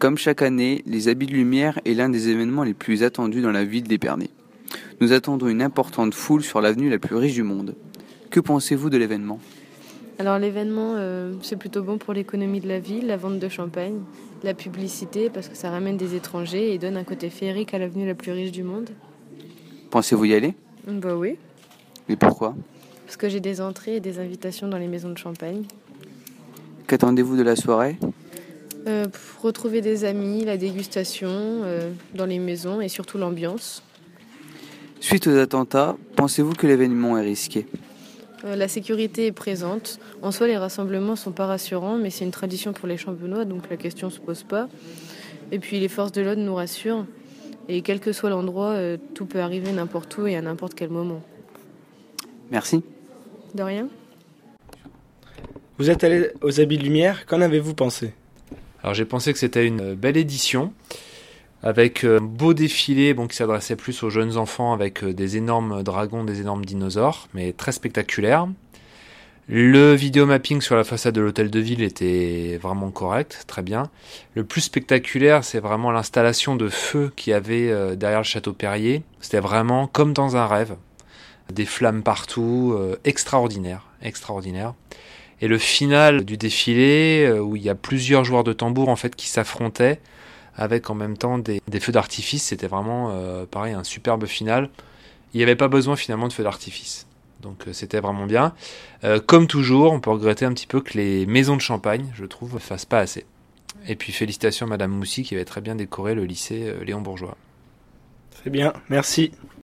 Comme chaque année, les Habits de Lumière est l'un des événements les plus attendus dans la ville d'Épernay. Nous attendons une importante foule sur l'avenue la plus riche du monde. Que pensez-vous de l'événement ? Alors l'événement, c'est plutôt bon pour l'économie de la ville, la vente de champagne, la publicité, parce que ça ramène des étrangers et donne un côté féerique à l'avenue la plus riche du monde. Pensez-vous y aller ? Bah oui, Et pourquoi ? parce que j'ai des entrées et des invitations dans les maisons de champagne. Qu'attendez-vous de la soirée ? Pour retrouver des amis, la dégustation dans les maisons et surtout l'ambiance. Suite aux attentats, pensez-vous que l'événement est risqué ? La sécurité est présente. En soi, les rassemblements sont pas rassurants, mais c'est une tradition pour les Champenois, donc la question se pose pas. Et puis les forces de l'ordre nous rassurent. Et quel que soit l'endroit, tout peut arriver n'importe où et à n'importe quel moment. Merci. De rien. Vous êtes allé aux Habits de Lumière, qu'en avez-vous pensé ? Alors j'ai pensé que c'était une belle édition, avec un beau défilé qui s'adressait plus aux jeunes enfants, avec des énormes dragons, des énormes dinosaures, mais très spectaculaire. Le vidéomapping sur la façade de l'hôtel de ville était vraiment correct, très bien. Le plus spectaculaire, c'est vraiment l'installation de feu qu'il y avait derrière le château Perrier. C'était vraiment comme dans un rêve. Des flammes partout, extraordinaire. Et le final du défilé, où il y a plusieurs joueurs de tambour en fait qui s'affrontaient, avec en même temps des feux d'artifice, c'était vraiment pareil, un superbe final. Il n'y avait pas besoin finalement de feux d'artifice. Donc c'était vraiment bien. Comme toujours, on peut regretter un petit peu que les maisons de champagne, je trouve, ne fassent pas assez. Et puis félicitations à Madame Moussy qui avait très bien décoré le lycée Léon Bourgeois. Très bien, merci.